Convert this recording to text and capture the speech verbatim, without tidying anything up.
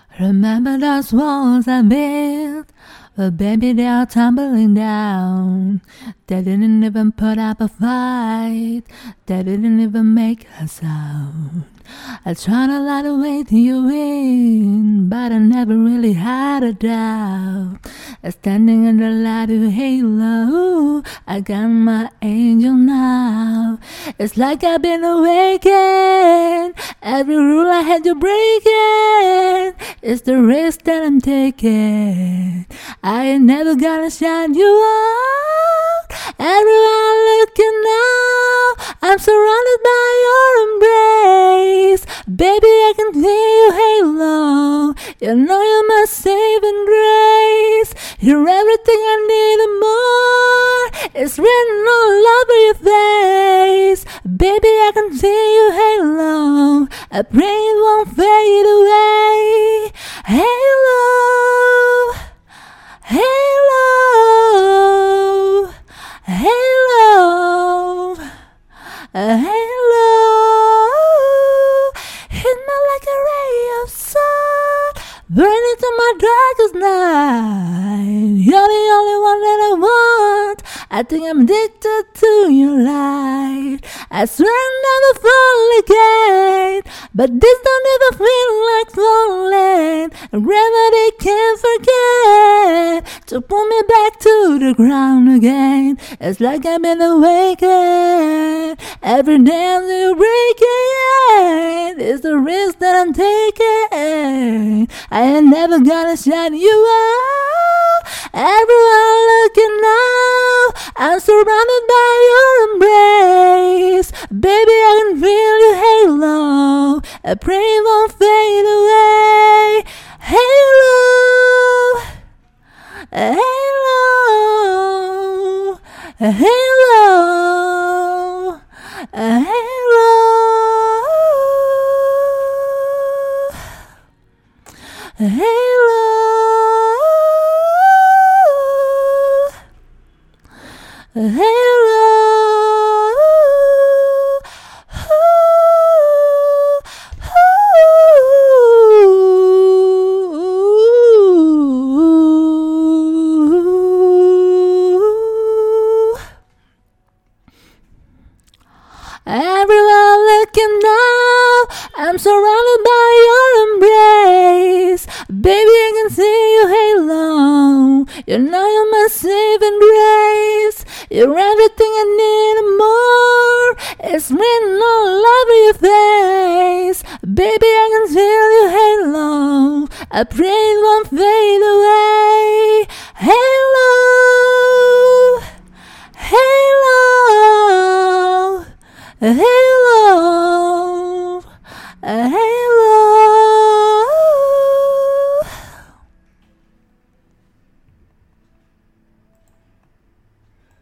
Remember those walls I built? Well, baby, they are tumbling down. They didn't even put up a fight. They didn't even make a sound. I tried to lie to wait you in, but I never really had a doubt. Standing in the light of halo, I got my angel now. It's like I've been awakened. Every rule I had to break it. It's the risk that I'm taking. I ain't never gonna shut you out. Everywhere looking now, I'm surrounded by your embrace. Baby, I can see your halo. You know you're my saving grace. You're everything I need and more. It's written all over your face. Baby, I can see your halo. I pray it won't fade away. Halo, halo, halo, halo. Hit me like a ray of sun, burning to my darkest night. You're the only one that I want. I think I'm addicted to your light. I swear I'll never fall again, but this don't ever feel like falling. Gravity can't forget to pull me back to the ground again. It's like I've been awakened. Every day I'm breaking. It's the risk that I'm taking. I ain't never gonna shut you out. Everyone looking now, I'm surrounded by your embrace. Baby, I can feel your halo. I pray it won't fade away. Halo, halo, halo, halo, halo. Halo, everywhere looking now, I'm surrounded by your embrace. Baby, I can see your halo. You know you're my saving grace. You're everything I need and more. It's written all over your face. Baby, I can feel your halo. I pray it won't fade away. Halo, halo, halo.